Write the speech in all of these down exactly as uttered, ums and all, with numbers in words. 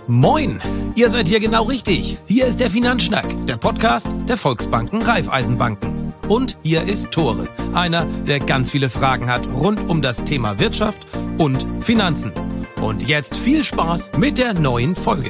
Moin, ihr seid hier genau richtig. Hier ist der Finanzschnack, der Podcast der Volksbanken Raiffeisenbanken. Und hier ist Tore, einer, der ganz viele Fragen hat rund um das Thema Wirtschaft und Finanzen. Und jetzt viel Spaß mit der neuen Folge.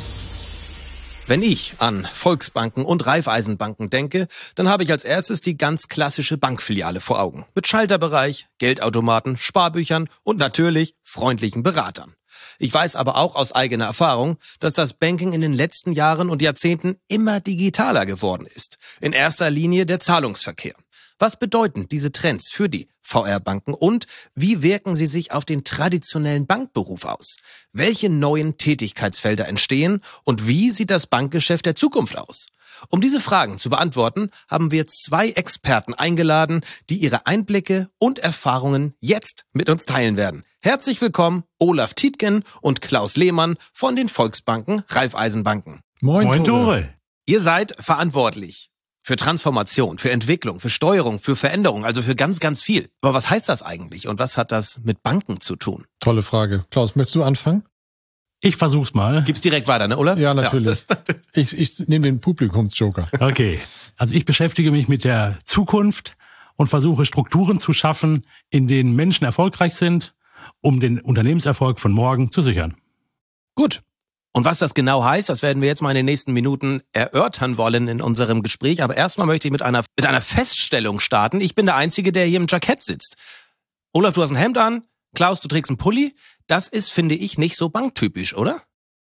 Wenn ich an Volksbanken und Raiffeisenbanken denke, dann habe ich als erstes die ganz klassische Bankfiliale vor Augen. Mit Schalterbereich, Geldautomaten, Sparbüchern und natürlich freundlichen Beratern. Ich weiß aber auch aus eigener Erfahrung, dass das Banking in den letzten Jahren und Jahrzehnten immer digitaler geworden ist. In erster Linie der Zahlungsverkehr. Was bedeuten diese Trends für die V R-Banken und wie wirken sie sich auf den traditionellen Bankberuf aus? Welche neuen Tätigkeitsfelder entstehen und wie sieht das Bankgeschäft der Zukunft aus? Um diese Fragen zu beantworten, haben wir zwei Experten eingeladen, die ihre Einblicke und Erfahrungen jetzt mit uns teilen werden. Herzlich willkommen, Olaf Tietgen und Klaus Lehmann von den Volksbanken Raiffeisenbanken. Moin, Moin Tore. Ihr seid verantwortlich für Transformation, für Entwicklung, für Steuerung, für Veränderung, also für ganz, ganz viel. Aber was heißt das eigentlich und was hat das mit Banken zu tun? Tolle Frage. Klaus, möchtest du anfangen? Ich versuch's mal. Gib's direkt weiter, ne, Olaf? Ja, natürlich. Ja. Ich, ich nehme den Publikumsjoker. Okay. Also ich beschäftige mich mit der Zukunft und versuche Strukturen zu schaffen, in denen Menschen erfolgreich sind, um den Unternehmenserfolg von morgen zu sichern. Gut. Und was das genau heißt, das werden wir jetzt mal in den nächsten Minuten erörtern wollen in unserem Gespräch. Aber erstmal möchte ich mit einer, mit einer Feststellung starten. Ich bin der Einzige, der hier im Jackett sitzt. Olaf, du hast ein Hemd an. Klaus, du trägst einen Pulli. Das ist, finde ich, nicht so banktypisch, oder?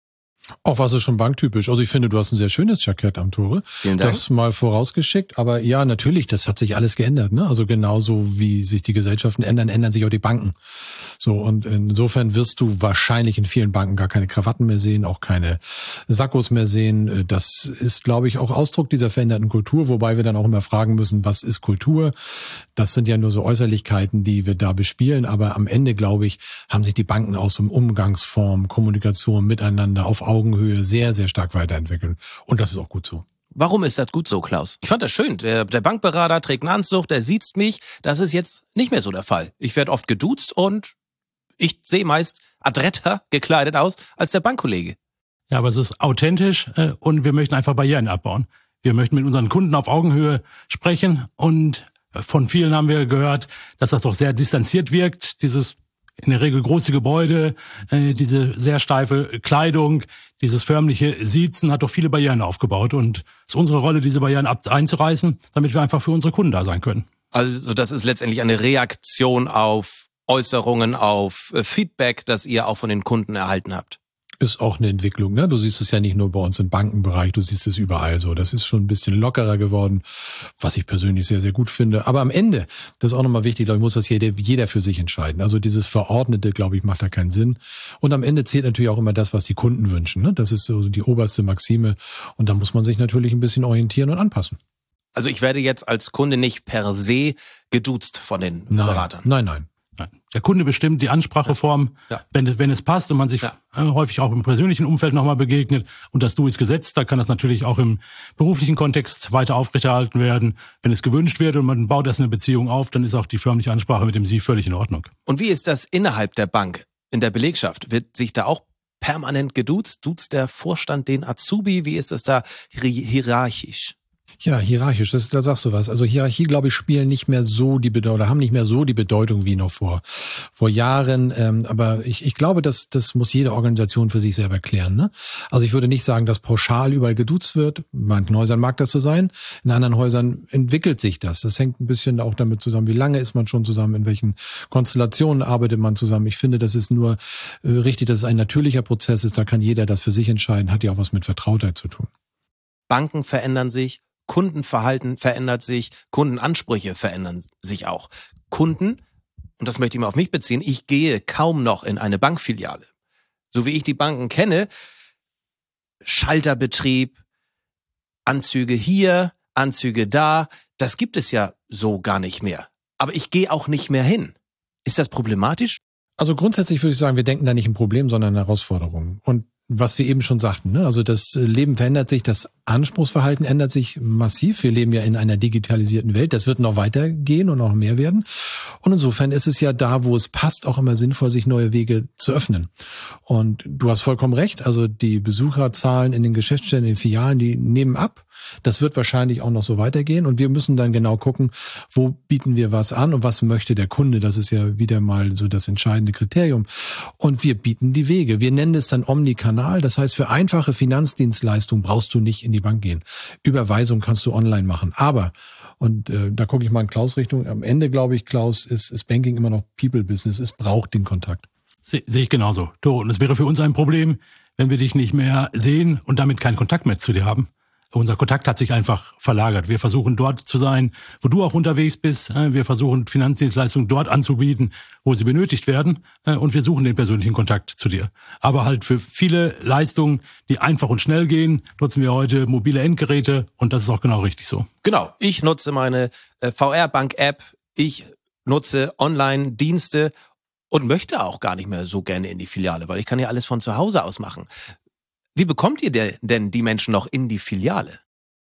Auch was ist schon banktypisch. Also ich finde, du hast ein sehr schönes Jackett am Tore. Vielen Dank. Das mal vorausgeschickt. Aber ja, natürlich, das hat sich alles geändert, ne? Also genauso wie sich die Gesellschaften ändern, ändern sich auch die Banken. So, und insofern wirst du wahrscheinlich in vielen Banken gar keine Krawatten mehr sehen, auch keine Sakkos mehr sehen. Das ist, glaube ich, auch Ausdruck dieser veränderten Kultur, wobei wir dann auch immer fragen müssen, was ist Kultur? Das sind ja nur so Äußerlichkeiten, die wir da bespielen. Aber am Ende, glaube ich, haben sich die Banken aus dem Umgangsform, Kommunikation miteinander auf Augenhöhe sehr, sehr stark weiterentwickeln. Und das ist auch gut so. Warum ist das gut so, Klaus? Ich fand das schön. Der, der Bankberater trägt einen Anzug, der siezt mich. Das ist jetzt nicht mehr so der Fall. Ich werde oft geduzt und ich sehe meist adretter gekleidet aus als der Bankkollege. Ja, aber es ist authentisch äh, und wir möchten einfach Barrieren abbauen. Wir möchten mit unseren Kunden auf Augenhöhe sprechen und von vielen haben wir gehört, dass das doch sehr distanziert wirkt, dieses in der Regel große Gebäude, äh, diese sehr steife Kleidung, dieses förmliche Siezen hat doch viele Barrieren aufgebaut und es ist unsere Rolle, diese Barrieren ab einzureißen, damit wir einfach für unsere Kunden da sein können. Also das ist letztendlich eine Reaktion auf Äußerungen, auf äh, Feedback, das ihr auch von den Kunden erhalten habt. Ist auch eine Entwicklung, ne? Du siehst es ja nicht nur bei uns im Bankenbereich, du siehst es überall so. Das ist schon ein bisschen lockerer geworden, was ich persönlich sehr, sehr gut finde. Aber am Ende, das ist auch nochmal wichtig, glaube ich, muss das jeder, jeder für sich entscheiden. Also dieses Verordnete, glaube ich, macht da keinen Sinn. Und am Ende zählt natürlich auch immer das, was die Kunden wünschen, ne? Das ist so die oberste Maxime. Und da muss man sich natürlich ein bisschen orientieren und anpassen. Also ich werde jetzt als Kunde nicht per se geduzt von den nein, Beratern. Nein, nein. Der Kunde bestimmt die Anspracheform, ja. wenn, wenn es passt und man sich ja. häufig auch im persönlichen Umfeld nochmal begegnet und das Du ist Gesetz, da kann das natürlich auch im beruflichen Kontext weiter aufrechterhalten werden. Wenn es gewünscht wird und man baut das in eine Beziehung auf, dann ist auch die förmliche Ansprache mit dem Sie völlig in Ordnung. Und wie ist das innerhalb der Bank, in der Belegschaft? Wird sich da auch permanent geduzt? Duzt der Vorstand den Azubi? Wie ist das da hierarchisch? Ja, hierarchisch, das, da sagst du was. Also Hierarchie, glaube ich, spielen nicht mehr so die Bedeutung, oder haben nicht mehr so die Bedeutung wie noch vor vor Jahren. Ähm, aber ich, ich glaube, das, das muss jede Organisation für sich selber klären. Ne? Also ich würde nicht sagen, dass pauschal überall geduzt wird. In manchen Häusern mag das so sein. In anderen Häusern entwickelt sich das. Das hängt ein bisschen auch damit zusammen, wie lange ist man schon zusammen, in welchen Konstellationen arbeitet man zusammen. Ich finde, das ist nur äh, richtig, dass es ein natürlicher Prozess ist. Da kann jeder das für sich entscheiden. Hat ja auch was mit Vertrautheit zu tun. Banken verändern sich. Kundenverhalten verändert sich, Kundenansprüche verändern sich auch. Kunden, und das möchte ich mal auf mich beziehen, ich gehe kaum noch in eine Bankfiliale. So wie ich die Banken kenne, Schalterbetrieb, Anzüge hier, Anzüge da, das gibt es ja so gar nicht mehr. Aber ich gehe auch nicht mehr hin. Ist das problematisch? Also grundsätzlich würde ich sagen, wir denken da nicht ein Problem, sondern eine Herausforderung. Und was wir eben schon sagten, ne? Also das Leben verändert sich, das Anspruchsverhalten ändert sich massiv. Wir leben ja in einer digitalisierten Welt. Das wird noch weitergehen und noch mehr werden. Und insofern ist es ja da, wo es passt, auch immer sinnvoll, sich neue Wege zu öffnen. Und du hast vollkommen recht. Also die Besucherzahlen in den Geschäftsstellen, in den Filialen, die nehmen ab. Das wird wahrscheinlich auch noch so weitergehen. Und wir müssen dann genau gucken, wo bieten wir was an und was möchte der Kunde. Das ist ja wieder mal so das entscheidende Kriterium. Und wir bieten die Wege. Wir nennen es dann Omnikanal. Das heißt, für einfache Finanzdienstleistungen brauchst du nicht in die Bank gehen. Überweisung kannst du online machen. Aber, und äh, da gucke ich mal in Klaus Richtung, am Ende glaube ich, Klaus, ist, ist Banking immer noch People-Business. Es braucht den Kontakt. Se, sehe ich genauso. Tore, und es wäre für uns ein Problem, wenn wir dich nicht mehr sehen und damit keinen Kontakt mehr zu dir haben. Unser Kontakt hat sich einfach verlagert. Wir versuchen dort zu sein, wo du auch unterwegs bist. Wir versuchen Finanzdienstleistungen dort anzubieten, wo sie benötigt werden. Und wir suchen den persönlichen Kontakt zu dir. Aber halt für viele Leistungen, die einfach und schnell gehen, nutzen wir heute mobile Endgeräte. Und das ist auch genau richtig so. Genau. Ich nutze meine V R-Bank-App. Ich nutze Online-Dienste und möchte auch gar nicht mehr so gerne in die Filiale, weil ich kann ja alles von zu Hause aus machen. Wie bekommt ihr denn die Menschen noch in die Filiale?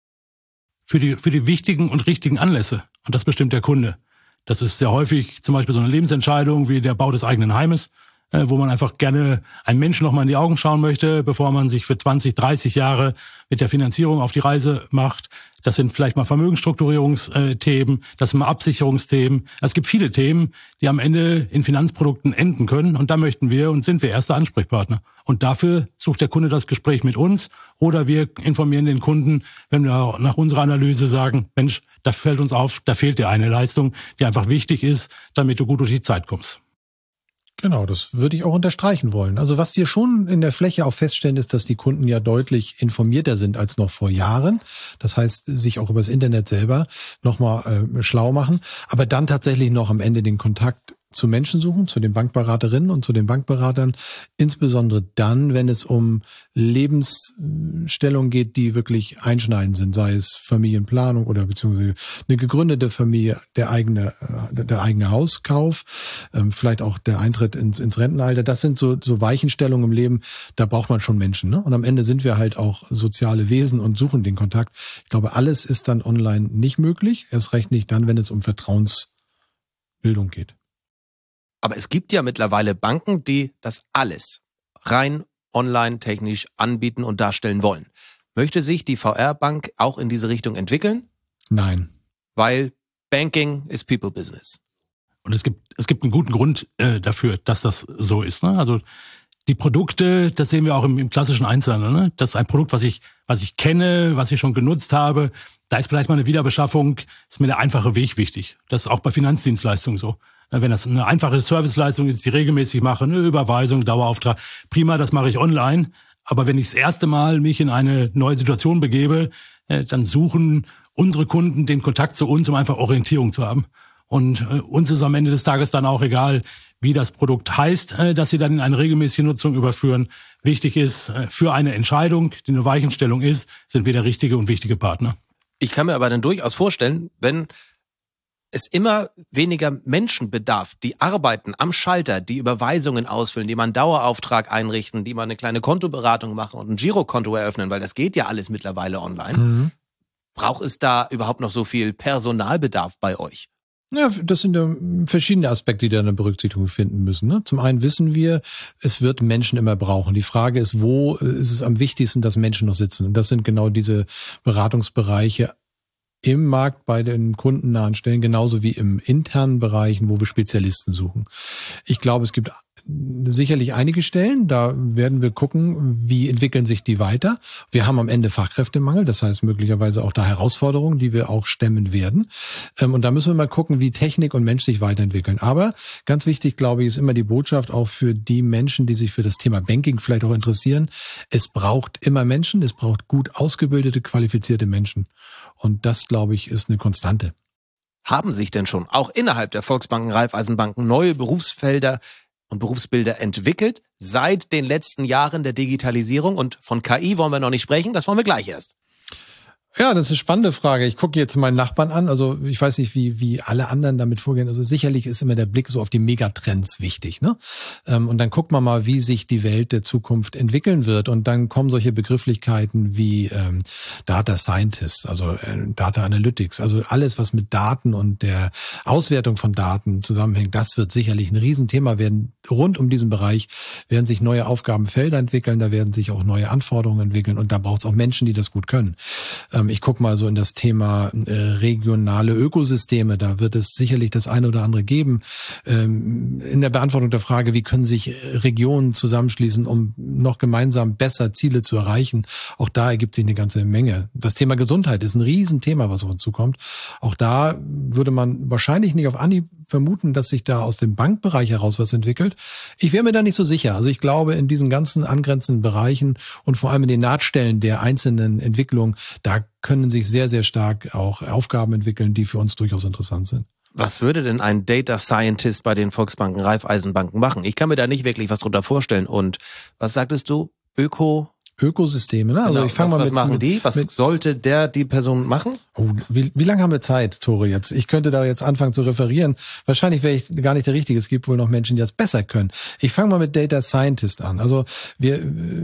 Für die, für die wichtigen und richtigen Anlässe. Und das bestimmt der Kunde. Das ist sehr häufig zum Beispiel so eine Lebensentscheidung wie der Bau des eigenen Heimes, äh, wo man einfach gerne einem Menschen noch mal in die Augen schauen möchte, bevor man sich für zwanzig, dreißig Jahre mit der Finanzierung auf die Reise macht. Das sind vielleicht mal Vermögensstrukturierungsthemen, das sind mal Absicherungsthemen. Es gibt viele Themen, die am Ende in Finanzprodukten enden können. Und da möchten wir und sind wir erste Ansprechpartner. Und dafür sucht der Kunde das Gespräch mit uns oder wir informieren den Kunden, wenn wir nach unserer Analyse sagen, Mensch, da fällt uns auf, da fehlt dir eine Leistung, die einfach wichtig ist, damit du gut durch die Zeit kommst. Genau, das würde ich auch unterstreichen wollen. Also was wir schon in der Fläche auch feststellen, ist, dass die Kunden ja deutlich informierter sind als noch vor Jahren. Das heißt, sich auch über das Internet selber nochmal äh, schlau machen, aber dann tatsächlich noch am Ende den Kontakt zu Menschen suchen, zu den Bankberaterinnen und zu den Bankberatern, insbesondere dann, wenn es um Lebensstellungen geht, die wirklich einschneidend sind, sei es Familienplanung oder beziehungsweise eine gegründete Familie, der eigene, der eigene Hauskauf, vielleicht auch der Eintritt ins, ins Rentenalter. Das sind so, so Weichenstellungen im Leben, da braucht man schon Menschen, ne? Und am Ende sind wir halt auch soziale Wesen und suchen den Kontakt. Ich glaube, alles ist dann online nicht möglich, erst recht nicht dann, wenn es um Vertrauensbildung geht. Aber es gibt ja mittlerweile Banken, die das alles rein online technisch anbieten und darstellen wollen. Möchte sich die V R-Bank auch in diese Richtung entwickeln? Nein. Weil Banking ist People Business. Und es gibt es gibt einen guten Grund äh, dafür, dass das so ist. Ne? Also die Produkte, das sehen wir auch im, im klassischen Einzelhandel. Ne? Das ist ein Produkt, was ich was ich kenne, was ich schon genutzt habe. Da ist vielleicht mal eine Wiederbeschaffung, ist mir der einfache Weg wichtig. Das ist auch bei Finanzdienstleistungen so. Wenn das eine einfache Serviceleistung ist, die ich regelmäßig mache, eine Überweisung, Dauerauftrag, prima, das mache ich online. Aber wenn ich das erste Mal mich in eine neue Situation begebe, dann suchen unsere Kunden den Kontakt zu uns, um einfach Orientierung zu haben. Und uns ist am Ende des Tages dann auch egal, wie das Produkt heißt, dass sie dann in eine regelmäßige Nutzung überführen. Wichtig ist, für eine Entscheidung, die eine Weichenstellung ist, sind wir der richtige und wichtige Partner. Ich kann mir aber dann durchaus vorstellen, wenn es immer weniger Menschen bedarf, die arbeiten am Schalter, die Überweisungen ausfüllen, die mal einen Dauerauftrag einrichten, die mal eine kleine Kontoberatung machen und ein Girokonto eröffnen, weil das geht ja alles mittlerweile online. Mhm. Braucht es da überhaupt noch so viel Personalbedarf bei euch? Ja, das sind ja verschiedene Aspekte, die da eine Berücksichtigung finden müssen. Ne? Zum einen wissen wir, es wird Menschen immer brauchen. Die Frage ist, wo ist es am wichtigsten, dass Menschen noch sitzen? Und das sind genau diese Beratungsbereiche im Markt bei den kundennahen Stellen, genauso wie im internen Bereichen, wo wir Spezialisten suchen. Ich glaube, es gibt sicherlich einige Stellen, da werden wir gucken, wie entwickeln sich die weiter. Wir haben am Ende Fachkräftemangel, das heißt möglicherweise auch da Herausforderungen, die wir auch stemmen werden. Und da müssen wir mal gucken, wie Technik und Mensch sich weiterentwickeln. Aber ganz wichtig, glaube ich, ist immer die Botschaft auch für die Menschen, die sich für das Thema Banking vielleicht auch interessieren. Es braucht immer Menschen, es braucht gut ausgebildete, qualifizierte Menschen. Und das, glaube ich, ist eine Konstante. Haben sich denn schon auch innerhalb der Volksbanken, Raiffeisenbanken neue Berufsfelder und Berufsbilder entwickelt seit den letzten Jahren der Digitalisierung? Und von K I wollen wir noch nicht sprechen, das wollen wir gleich erst. Ja, das ist eine spannende Frage. Ich gucke jetzt meinen Nachbarn an. Also ich weiß nicht, wie wie alle anderen damit vorgehen. Also sicherlich ist immer der Blick so auf die Megatrends wichtig, ne? Und dann guckt man mal, wie sich die Welt der Zukunft entwickeln wird. Und dann kommen solche Begrifflichkeiten wie ähm, Data Scientist, also äh, Data Analytics, also alles, was mit Daten und der Auswertung von Daten zusammenhängt. Das wird sicherlich ein Riesenthema werden. Rund um diesen Bereich werden sich neue Aufgabenfelder entwickeln. Da werden sich auch neue Anforderungen entwickeln. Und da braucht es auch Menschen, die das gut können. Ähm, Ich gucke mal so in das Thema äh, regionale Ökosysteme. Da wird es sicherlich das eine oder andere geben. Ähm, in der Beantwortung der Frage, wie können sich Regionen zusammenschließen, um noch gemeinsam besser Ziele zu erreichen. Auch da ergibt sich eine ganze Menge. Das Thema Gesundheit ist ein Riesenthema, was auf uns zukommt. Auch da würde man wahrscheinlich nicht auf Anhieb vermuten, dass sich da aus dem Bankbereich heraus was entwickelt. Ich wäre mir da nicht so sicher. Also ich glaube, in diesen ganzen angrenzenden Bereichen und vor allem in den Nahtstellen der einzelnen Entwicklungen, da können sich sehr, sehr stark auch Aufgaben entwickeln, die für uns durchaus interessant sind. Was würde denn ein Data Scientist bei den Volksbanken, Raiffeisenbanken machen? Ich kann mir da nicht wirklich was drunter vorstellen. Und was sagtest du? Öko? Ökosysteme, ne? Also genau. ich fange mal was mit. Was machen die? Was mit, sollte der, die Person machen? Oh, wie, wie lange haben wir Zeit, Tore, jetzt? Ich könnte da jetzt anfangen zu referieren. Wahrscheinlich wäre ich gar nicht der Richtige. Es gibt wohl noch Menschen, die das besser können. Ich fange mal mit Data Scientist an. Also wir,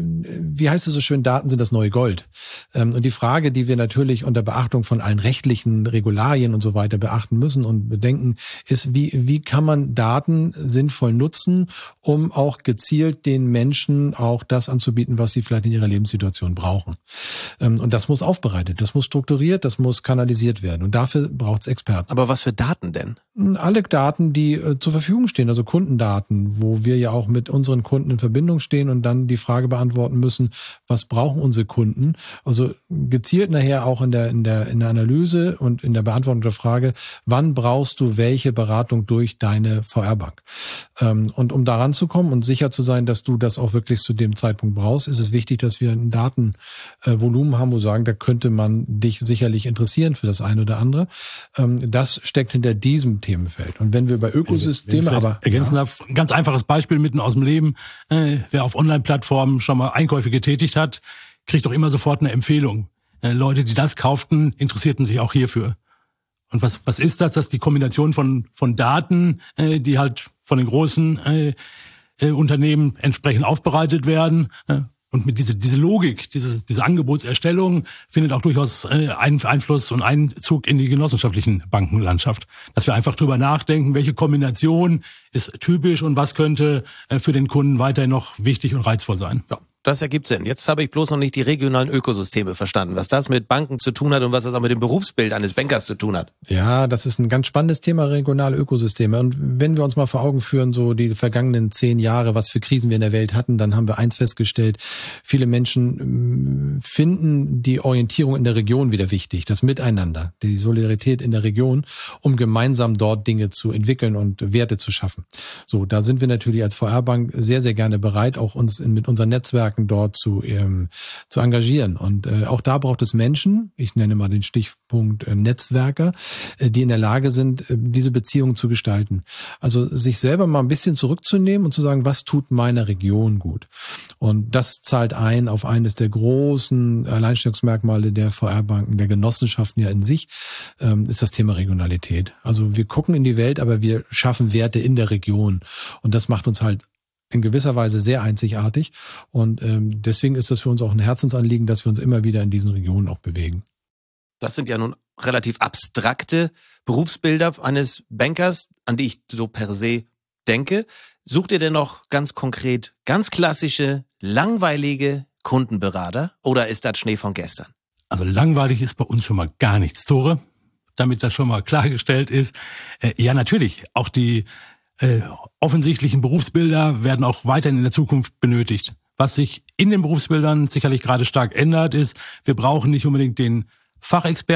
wie heißt es so schön, Daten sind das neue Gold. Und die Frage, die wir natürlich unter Beachtung von allen rechtlichen Regularien und so weiter beachten müssen und bedenken, ist, wie, wie kann man Daten sinnvoll nutzen, um auch gezielt den Menschen auch das anzubieten, was sie vielleicht in ihrer Lebenssituation brauchen. Und das muss aufbereitet, das muss strukturiert, das muss kanalisiert werden. Und dafür braucht es Experten. Aber was für Daten denn? Alle Daten, die äh, zur Verfügung stehen, also Kundendaten, wo wir ja auch mit unseren Kunden in Verbindung stehen und dann die Frage beantworten müssen, was brauchen unsere Kunden? Also gezielt nachher auch in der, in der, in der Analyse und in der Beantwortung der Frage, wann brauchst du welche Beratung durch deine V R-Bank? Ähm, und um daran zu kommen und sicher zu sein, dass du das auch wirklich zu dem Zeitpunkt brauchst, ist es wichtig, dass wir ein Datenvolumen haben, wo wir sagen, da könnte man dich sicherlich interessieren für das eine oder andere. Ähm, das steckt hinter diesem Themenfeld. Und wenn wir über Ökosysteme, aber ergänzen darf, ein ganz einfaches Beispiel mitten aus dem Leben. Äh, wer auf Online-Plattformen schon mal Einkäufe getätigt hat, kriegt doch immer sofort eine Empfehlung. Äh, Leute, die das kauften, interessierten sich auch hierfür. Und was was ist das? Das ist die Kombination von von Daten, äh, die halt von den großen äh, äh, Unternehmen entsprechend aufbereitet werden. Äh, Und mit diese diese Logik, diese diese Angebotserstellung findet auch durchaus äh, einen Einfluss und Einzug in die genossenschaftlichen Bankenlandschaft. Dass wir einfach drüber nachdenken, welche Kombination ist typisch und was könnte äh, für den Kunden weiterhin noch wichtig und reizvoll sein. Ja. Das ergibt Sinn. Jetzt habe ich bloß noch nicht die regionalen Ökosysteme verstanden, was das mit Banken zu tun hat und was das auch mit dem Berufsbild eines Bankers zu tun hat. Ja, das ist ein ganz spannendes Thema, regionale Ökosysteme. Und wenn wir uns mal vor Augen führen, so die vergangenen zehn Jahre, was für Krisen wir in der Welt hatten, dann haben wir eins festgestellt, viele Menschen finden die Orientierung in der Region wieder wichtig, das Miteinander, die Solidarität in der Region, um gemeinsam dort Dinge zu entwickeln und Werte zu schaffen. So, da sind wir natürlich als V R-Bank sehr, sehr gerne bereit, auch uns in, mit unseren Netzwerken dort zu ähm, zu engagieren. Und äh, auch da braucht es Menschen, ich nenne mal den Stichpunkt äh, Netzwerker, äh, die in der Lage sind, äh, diese Beziehungen zu gestalten. Also sich selber mal ein bisschen zurückzunehmen und zu sagen, was tut meiner Region gut? Und das zahlt ein auf eines der großen Alleinstellungsmerkmale der V R-Banken, der Genossenschaften ja in sich, ähm, ist das Thema Regionalität. Also wir gucken in die Welt, aber wir schaffen Werte in der Region. Und das macht uns halt in gewisser Weise sehr einzigartig. Und ähm, deswegen ist das für uns auch ein Herzensanliegen, dass wir uns immer wieder in diesen Regionen auch bewegen. Das sind ja nun relativ abstrakte Berufsbilder eines Bankers, an die ich so per se denke. Sucht ihr denn noch ganz konkret ganz klassische, langweilige Kundenberater oder ist das Schnee von gestern? Also langweilig ist bei uns schon mal gar nichts, Tore, damit das schon mal klargestellt ist. Äh, ja, natürlich, auch die Äh, offensichtlichen Berufsbilder werden auch weiterhin in der Zukunft benötigt. Was sich in den Berufsbildern sicherlich gerade stark ändert, ist, wir brauchen nicht unbedingt den Fachexperten,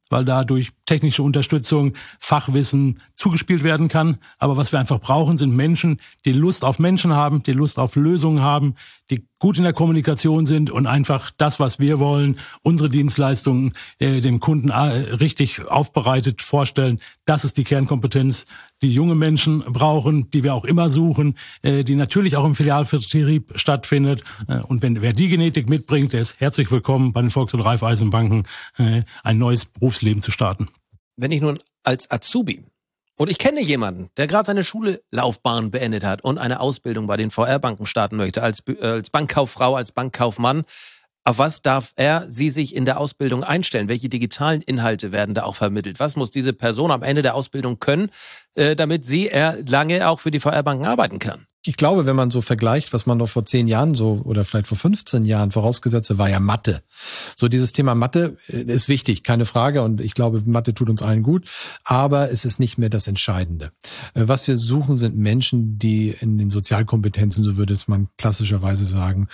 weil da durch technische Unterstützung Fachwissen zugespielt werden kann. Aber was wir einfach brauchen, sind Menschen, die Lust auf Menschen haben, die Lust auf Lösungen haben, die gut in der Kommunikation sind und einfach das, was wir wollen, unsere Dienstleistungen äh, dem Kunden äh, richtig aufbereitet vorstellen. Das ist die Kernkompetenz, die junge Menschen brauchen, die wir auch immer suchen, äh, die natürlich auch im Filialvertrieb stattfindet. Äh, und wenn wer die Genetik mitbringt, der ist herzlich willkommen bei den Volks- und Raiffeisenbanken, äh, ein neues Berufsleben zu starten. Wenn ich nun als Azubi und ich kenne jemanden, der gerade seine Schullaufbahn beendet hat und eine Ausbildung bei den V R-Banken starten möchte, als, äh, als Bankkauffrau, als Bankkaufmann, auf was darf er, sie sich in der Ausbildung einstellen? Welche digitalen Inhalte werden da auch vermittelt? Was muss diese Person am Ende der Ausbildung können, äh, damit sie er lange auch für die V R-Banken arbeiten kann? Ich glaube, wenn man so vergleicht, was man noch vor zehn Jahren so oder vielleicht vor fünfzehn Jahren vorausgesetzt hat, war ja Mathe. So dieses Thema Mathe ist wichtig, keine Frage. Und ich glaube, Mathe tut uns allen gut. Aber es ist nicht mehr das Entscheidende. Was wir suchen, sind Menschen, die in den Sozialkompetenzen, so würde es man klassischerweise sagen,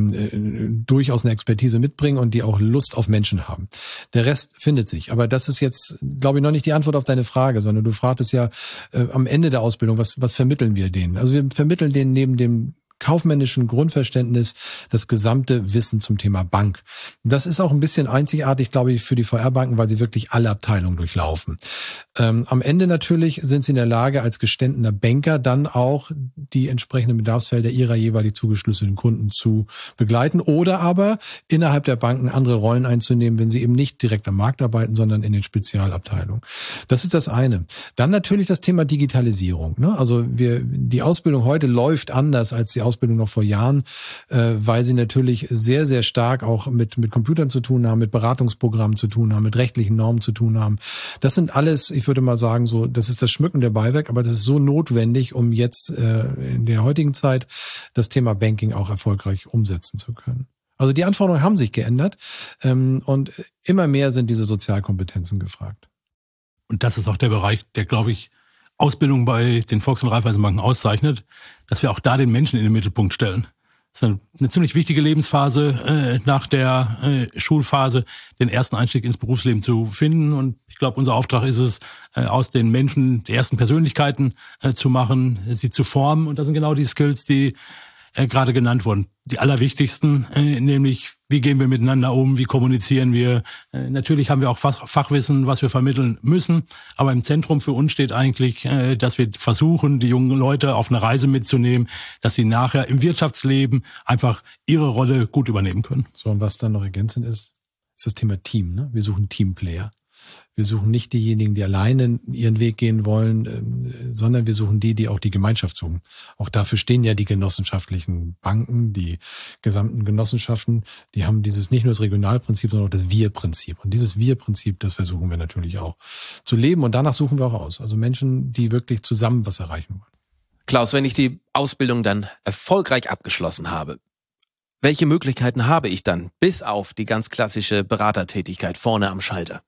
ähm, durchaus eine Expertise mitbringen und die auch Lust auf Menschen haben. Der Rest findet sich. Aber das ist jetzt, glaube ich, noch nicht die Antwort auf deine Frage, sondern du fragtest ja äh, am Ende der Ausbildung, was, was vermitteln wir denen? Also wir vermitteln denen neben dem kaufmännischen Grundverständnis das gesamte Wissen zum Thema Bank. Das ist auch ein bisschen einzigartig, glaube ich, für die V R-Banken, weil sie wirklich alle Abteilungen durchlaufen. Ähm, am Ende natürlich sind sie in der Lage, als gestandener Banker dann auch die entsprechenden Bedarfsfelder ihrer jeweilig zugeschlüsselten Kunden zu begleiten oder aber innerhalb der Banken andere Rollen einzunehmen, wenn sie eben nicht direkt am Markt arbeiten, sondern in den Spezialabteilungen. Das ist das eine. Dann natürlich das Thema Digitalisierung. Ne? Also wir, die Ausbildung heute läuft anders als die Ausbildung noch vor Jahren, äh, weil sie natürlich sehr, sehr stark auch mit, mit Computern zu tun haben, mit Beratungsprogrammen zu tun haben, mit rechtlichen Normen zu tun haben. Das sind alles, ich würde mal sagen, so, das ist das Schmücken der Beiwerk, aber das ist so notwendig, um jetzt äh, in der heutigen Zeit das Thema Banking auch erfolgreich umsetzen zu können. Also die Anforderungen haben sich geändert ähm, und immer mehr sind diese Sozialkompetenzen gefragt. Und das ist auch der Bereich, der, glaube ich, Ausbildung bei den Volks- und Raiffeisenbanken auszeichnet, dass wir auch da den Menschen in den Mittelpunkt stellen. Das ist eine, eine ziemlich wichtige Lebensphase äh, nach der äh, Schulphase, den ersten Einstieg ins Berufsleben zu finden. Und ich glaube, unser Auftrag ist es, äh, aus den Menschen die ersten Persönlichkeiten äh, zu machen, sie zu formen. Und das sind genau die Skills, die äh, gerade genannt wurden. Die allerwichtigsten, äh, nämlich wie gehen wir miteinander um, wie kommunizieren wir. Äh, natürlich haben wir auch Fach, Fachwissen, was wir vermitteln müssen, aber im Zentrum für uns steht eigentlich, äh, dass wir versuchen, die jungen Leute auf eine Reise mitzunehmen, dass sie nachher im Wirtschaftsleben einfach ihre Rolle gut übernehmen können. So, und was dann noch ergänzend ist, ist das Thema Team. Ne? Wir suchen Teamplayer. Wir suchen nicht diejenigen, die alleine ihren Weg gehen wollen, sondern wir suchen die, die auch die Gemeinschaft suchen. Auch dafür stehen ja die genossenschaftlichen Banken, die gesamten Genossenschaften, die haben dieses nicht nur das Regionalprinzip, sondern auch das Wir-Prinzip. Und dieses Wir-Prinzip, das versuchen wir natürlich auch zu leben und danach suchen wir auch aus. Also Menschen, die wirklich zusammen was erreichen wollen. Klaus, wenn ich die Ausbildung dann erfolgreich abgeschlossen habe, welche Möglichkeiten habe ich dann, bis auf die ganz klassische Beratertätigkeit vorne am Schalter?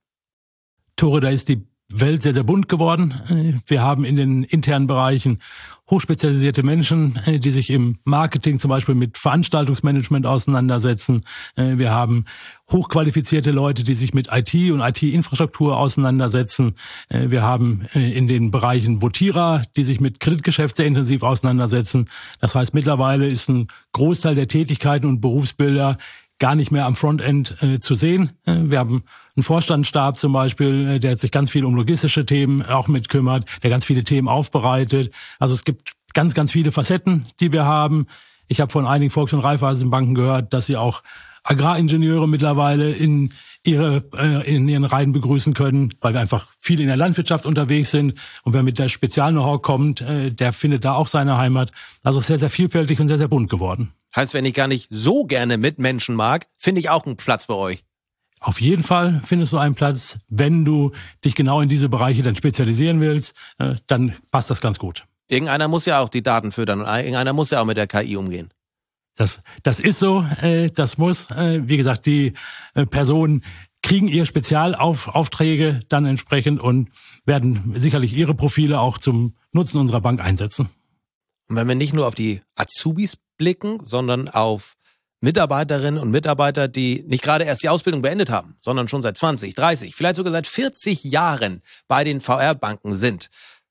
Tore, da ist die Welt sehr, sehr bunt geworden. Wir haben in den internen Bereichen hochspezialisierte Menschen, die sich im Marketing zum Beispiel mit Veranstaltungsmanagement auseinandersetzen. Wir haben hochqualifizierte Leute, die sich mit I T und I T-Infrastruktur auseinandersetzen. Wir haben in den Bereichen Votierer, die sich mit Kreditgeschäft sehr intensiv auseinandersetzen. Das heißt, mittlerweile ist ein Großteil der Tätigkeiten und Berufsbilder gar nicht mehr am Frontend äh, zu sehen. Wir haben einen Vorstandsstab zum Beispiel, äh, der sich ganz viel um logistische Themen auch mit kümmert, der ganz viele Themen aufbereitet. Also es gibt ganz, ganz viele Facetten, die wir haben. Ich habe von einigen Volks- und Raiffeisenbanken gehört, dass sie auch Agraringenieure mittlerweile in ihre äh, in ihren Reihen begrüßen können, weil wir einfach viel in der Landwirtschaft unterwegs sind. Und wer mit der Spezial-Know-how kommt, äh, der findet da auch seine Heimat. Also sehr, sehr vielfältig und sehr, sehr bunt geworden. Heißt, wenn ich gar nicht so gerne mit Menschen mag, finde ich auch einen Platz bei euch. Auf jeden Fall findest du einen Platz, wenn du dich genau in diese Bereiche dann spezialisieren willst, äh, dann passt das ganz gut. Irgendeiner muss ja auch die Daten füttern und irgendeiner muss ja auch mit der K I umgehen. Das, das ist so, äh, das muss. Äh, wie gesagt, die äh, Personen kriegen ihre Spezialaufträge dann entsprechend und werden sicherlich ihre Profile auch zum Nutzen unserer Bank einsetzen. Und wenn wir nicht nur auf die Azubis blicken, sondern auf Mitarbeiterinnen und Mitarbeiter, die nicht gerade erst die Ausbildung beendet haben, sondern schon seit zwanzig, dreißig, vielleicht sogar seit vierzig Jahren bei den V R-Banken sind.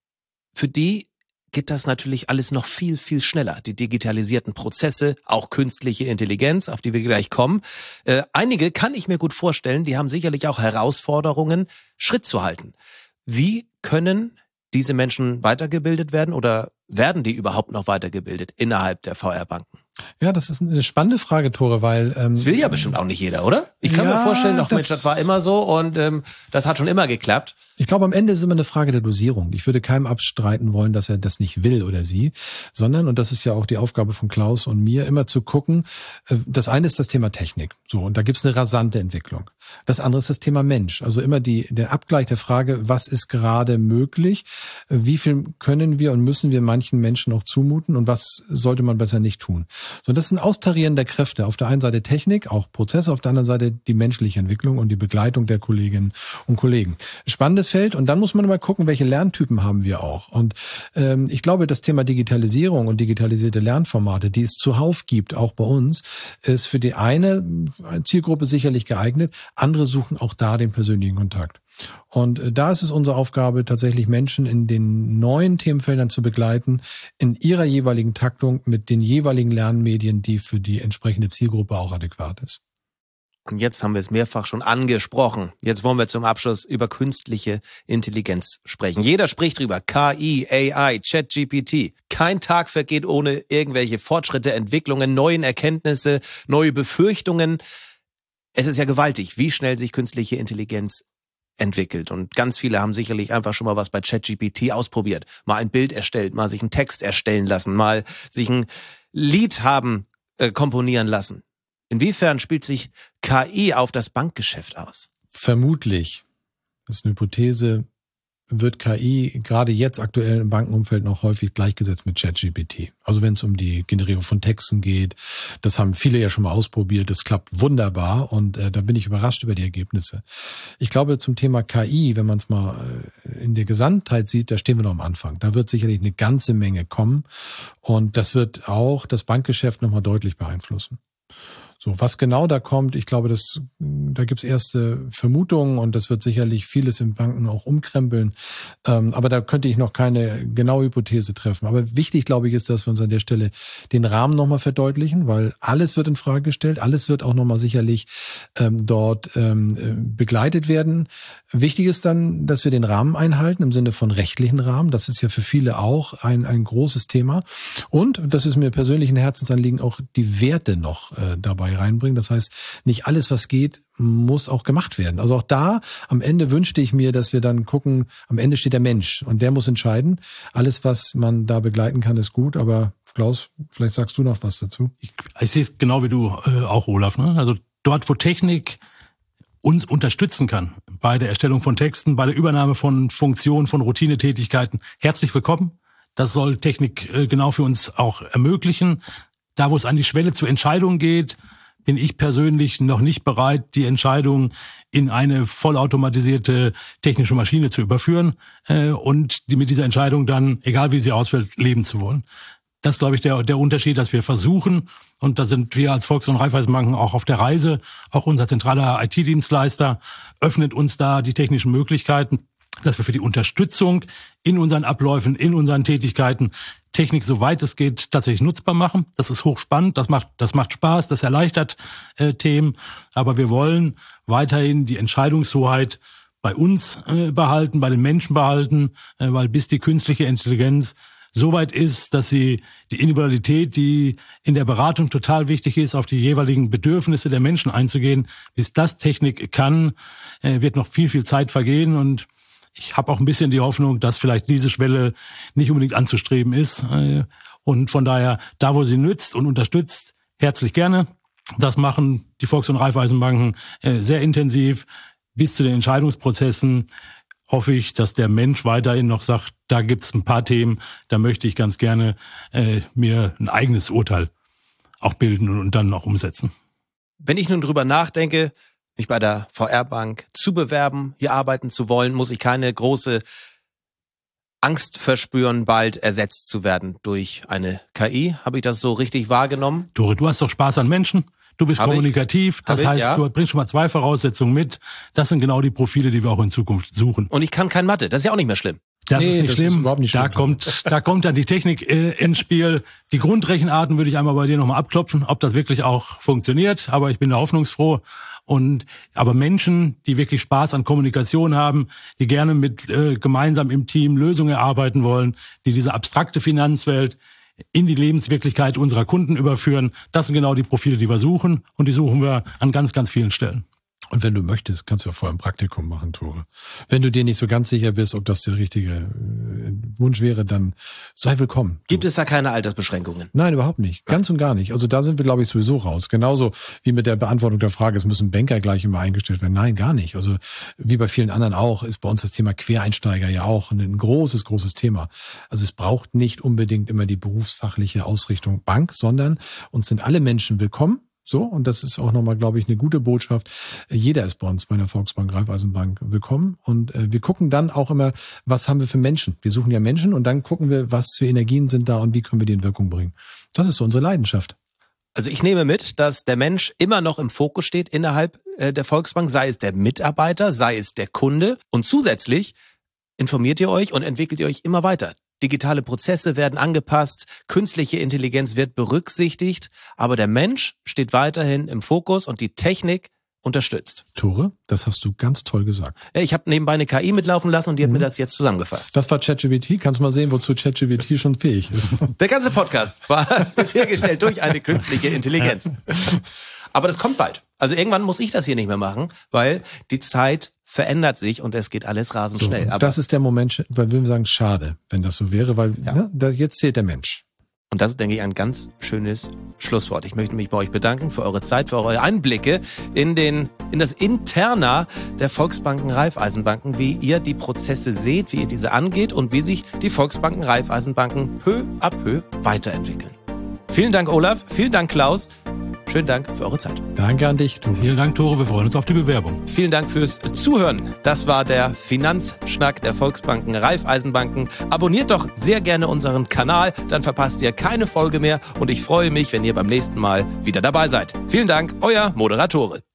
Für die geht das natürlich alles noch viel, viel schneller. Die digitalisierten Prozesse, auch künstliche Intelligenz, auf die wir gleich kommen. Äh, einige kann ich mir gut vorstellen, die haben sicherlich auch Herausforderungen, Schritt zu halten. Wie können diese Menschen weitergebildet werden oder werden die überhaupt noch weitergebildet innerhalb der V R-Banken? Ja, das ist eine spannende Frage, Tore, weil... Ähm, das will ja bestimmt auch nicht jeder, oder? Ich kann ja, mir vorstellen, doch, das, Mensch, das war immer so und ähm, das hat schon immer geklappt. Ich glaube, am Ende ist immer eine Frage der Dosierung. Ich würde keinem abstreiten wollen, dass er das nicht will oder sie, sondern, und das ist ja auch die Aufgabe von Klaus und mir, immer zu gucken, das eine ist das Thema Technik. So, und da gibt's eine rasante Entwicklung. Das andere ist das Thema Mensch. Also immer die, der Abgleich der Frage, was ist gerade möglich, wie viel können wir und müssen wir manchen Menschen auch zumuten und was sollte man besser nicht tun. So, das ist ein Austarieren der Kräfte. Auf der einen Seite Technik, auch Prozesse, auf der anderen Seite die menschliche Entwicklung und die Begleitung der Kolleginnen und Kollegen. Spannendes Feld. Und dann muss man mal gucken, welche Lerntypen haben wir auch. Und ähm, ich glaube, das Thema Digitalisierung und digitalisierte Lernformate, die es zuhauf gibt, auch bei uns, ist für die eine Zielgruppe sicherlich geeignet. Andere suchen auch da den persönlichen Kontakt. Und da ist es unsere Aufgabe, tatsächlich Menschen in den neuen Themenfeldern zu begleiten, in ihrer jeweiligen Taktung mit den jeweiligen Lernmedien, die für die entsprechende Zielgruppe auch adäquat ist. Und jetzt haben wir es mehrfach schon angesprochen. Jetzt wollen wir zum Abschluss über künstliche Intelligenz sprechen. Jeder spricht drüber. K I, A I, ChatGPT. Kein Tag vergeht ohne irgendwelche Fortschritte, Entwicklungen, neuen Erkenntnisse, neue Befürchtungen. Es ist ja gewaltig, wie schnell sich künstliche Intelligenz entwickelt. Und ganz viele haben sicherlich einfach schon mal was bei ChatGPT ausprobiert. Mal ein Bild erstellt, mal sich einen Text erstellen lassen, mal sich ein Lied haben äh, komponieren lassen. Inwiefern spielt sich K I auf das Bankgeschäft aus? Vermutlich, das ist eine Hypothese, wird K I gerade jetzt aktuell im Bankenumfeld noch häufig gleichgesetzt mit ChatGPT. Also wenn es um die Generierung von Texten geht, das haben viele ja schon mal ausprobiert, das klappt wunderbar und äh, da bin ich überrascht über die Ergebnisse. Ich glaube, zum Thema K I, wenn man es mal äh, in der Gesamtheit sieht, da stehen wir noch am Anfang. Da wird sicherlich eine ganze Menge kommen und das wird auch das Bankgeschäft nochmal deutlich beeinflussen. So, was genau da kommt, ich glaube, das, da gibt's erste Vermutungen und das wird sicherlich vieles in Banken auch umkrempeln. Ähm, aber da könnte ich noch keine genaue Hypothese treffen. Aber wichtig, glaube ich, ist, dass wir uns an der Stelle den Rahmen nochmal verdeutlichen, weil alles wird in Frage gestellt, alles wird auch nochmal sicherlich ähm, dort ähm, begleitet werden. Wichtig ist dann, dass wir den Rahmen einhalten im Sinne von rechtlichen Rahmen. Das ist ja für viele auch ein, ein großes Thema. Und, das ist mir persönlich ein Herzensanliegen, auch die Werte noch äh, dabei reinbringen. Das heißt, nicht alles, was geht, muss auch gemacht werden. Also auch da, am Ende wünschte ich mir, dass wir dann gucken, am Ende steht der Mensch und der muss entscheiden. Alles, was man da begleiten kann, ist gut, aber Klaus, vielleicht sagst du noch was dazu. Ich, ich sehe es genau wie du äh, auch, Olaf. Ne? Also dort, wo Technik uns unterstützen kann, bei der Erstellung von Texten, bei der Übernahme von Funktionen, von Routinetätigkeiten, herzlich willkommen. Das soll Technik äh, genau für uns auch ermöglichen. Da, wo es an die Schwelle zur Entscheidung geht, bin ich persönlich noch nicht bereit, die Entscheidung in eine vollautomatisierte technische Maschine zu überführen äh, und die mit dieser Entscheidung dann, egal wie sie ausfällt, leben zu wollen. Das ist, glaube ich, der, der Unterschied, dass wir versuchen, und da sind wir als Volks- und Raiffeisenbanken auch auf der Reise, auch unser zentraler I T-Dienstleister öffnet uns da die technischen Möglichkeiten, dass wir für die Unterstützung in unseren Abläufen, in unseren Tätigkeiten Technik, soweit es geht, tatsächlich nutzbar machen. Das ist hochspannend, das macht, das macht Spaß, das erleichtert äh, Themen. Aber wir wollen weiterhin die Entscheidungshoheit bei uns äh, behalten, bei den Menschen behalten, äh, weil bis die künstliche Intelligenz soweit ist, dass sie die Individualität, die in der Beratung total wichtig ist, auf die jeweiligen Bedürfnisse der Menschen einzugehen, bis das Technik kann, äh, wird noch viel, viel Zeit vergehen. Und ich habe auch ein bisschen die Hoffnung, dass vielleicht diese Schwelle nicht unbedingt anzustreben ist. Und von daher, da wo sie nützt und unterstützt, herzlich gerne. Das machen die Volks- und Raiffeisenbanken sehr intensiv. Bis zu den Entscheidungsprozessen hoffe ich, dass der Mensch weiterhin noch sagt, da gibt's ein paar Themen, da möchte ich ganz gerne äh, mir ein eigenes Urteil auch bilden und dann auch umsetzen. Wenn ich nun drüber nachdenke, mich bei der V R-Bank zu bewerben, hier arbeiten zu wollen, muss ich keine große Angst verspüren, bald ersetzt zu werden durch eine K I. Habe ich das so richtig wahrgenommen? Tore, du hast doch Spaß an Menschen. Du bist Hab kommunikativ, ich. das Hab heißt, ich, ja. du bringst schon mal zwei Voraussetzungen mit. Das sind genau die Profile, die wir auch in Zukunft suchen. Und ich kann kein Mathe, das ist ja auch nicht mehr schlimm. Das Nee, ist nicht das schlimm. ist überhaupt nicht da schlimm. kommt, da kommt dann die Technik äh, ins Spiel. Die Grundrechenarten würde ich einmal bei dir nochmal abklopfen, ob das wirklich auch funktioniert. Aber ich bin da hoffnungsfroh. Und aber Menschen, die wirklich Spaß an Kommunikation haben, die gerne mit äh, gemeinsam im Team Lösungen erarbeiten wollen, die diese abstrakte Finanzwelt in die Lebenswirklichkeit unserer Kunden überführen, das sind genau die Profile, die wir suchen. Und die suchen wir an ganz, ganz vielen Stellen. Und wenn du möchtest, kannst du ja vorher ein Praktikum machen, Tore. Wenn du dir nicht so ganz sicher bist, ob das der richtige äh, Wunsch wäre, dann sei willkommen. Gibt es da keine Altersbeschränkungen? Nein, überhaupt nicht. Ganz und gar nicht. Also da sind wir, glaube ich, sowieso raus. Genauso wie mit der Beantwortung der Frage, es müssen Banker gleich immer eingestellt werden. Nein, gar nicht. Also wie bei vielen anderen auch, ist bei uns das Thema Quereinsteiger ja auch ein großes, großes Thema. Also es braucht nicht unbedingt immer die berufsfachliche Ausrichtung Bank, sondern uns sind alle Menschen willkommen. So, und das ist auch nochmal, glaube ich, eine gute Botschaft. Jeder ist bei uns bei der Volksbank, Raiffeisenbank willkommen. Und äh, wir gucken dann auch immer, was haben wir für Menschen. Wir suchen ja Menschen und dann gucken wir, was für Energien sind da und wie können wir die in Wirkung bringen. Das ist so unsere Leidenschaft. Also ich nehme mit, dass der Mensch immer noch im Fokus steht innerhalb äh, der Volksbank, sei es der Mitarbeiter, sei es der Kunde. Und zusätzlich informiert ihr euch und entwickelt ihr euch immer weiter. Digitale Prozesse werden angepasst, künstliche Intelligenz wird berücksichtigt, aber der Mensch steht weiterhin im Fokus und die Technik unterstützt. Tore, das hast du ganz toll gesagt. Ich habe nebenbei eine K I mitlaufen lassen und die hat Mhm. mir das jetzt zusammengefasst. Das war ChatGPT. Kannst mal sehen, wozu ChatGPT schon fähig ist. Der ganze Podcast war hergestellt durch eine künstliche Intelligenz. Aber das kommt bald. Also irgendwann muss ich das hier nicht mehr machen, weil die Zeit verändert sich und es geht alles rasend So, schnell. und Aber das ist der Moment, weil wir sagen, schade, wenn das so wäre, weil Ja. ne, da, jetzt zählt der Mensch. Und das ist, denke ich, ein ganz schönes Schlusswort. Ich möchte mich bei euch bedanken für eure Zeit, für eure Einblicke in den, in das Interna der Volksbanken Raiffeisenbanken, wie ihr die Prozesse seht, wie ihr diese angeht und wie sich die Volksbanken Raiffeisenbanken peu à peu weiterentwickeln. Vielen Dank, Olaf. Vielen Dank, Klaus. Schönen Dank für eure Zeit. Danke an dich, Tore. Vielen Dank, Tore. Wir freuen uns auf die Bewerbung. Vielen Dank fürs Zuhören. Das war der Finanzschnack der Volksbanken Raiffeisenbanken. Abonniert doch sehr gerne unseren Kanal, dann verpasst ihr keine Folge mehr und ich freue mich, wenn ihr beim nächsten Mal wieder dabei seid. Vielen Dank, euer Moderatore.